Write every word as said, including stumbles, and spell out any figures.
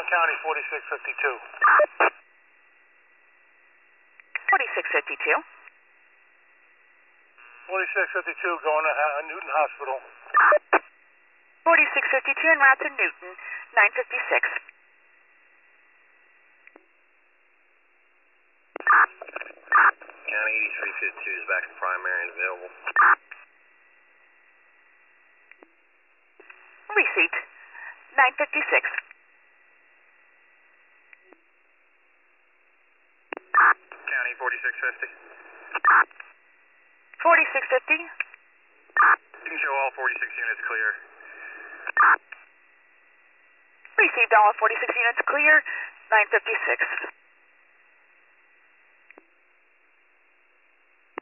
One County, forty-six fifty-two. forty-six fifty-two. forty-six fifty-two going to uh, Newton Hospital. forty-six fifty-two en route to Newton, nine fifty-six. County eighty-three fifty-two is back to primary and available. Receipt, nine fifty-six. County forty-six fifty. forty-six fifty. You can show all forty-six units clear. Received all forty-six units clear, nine fifty-six.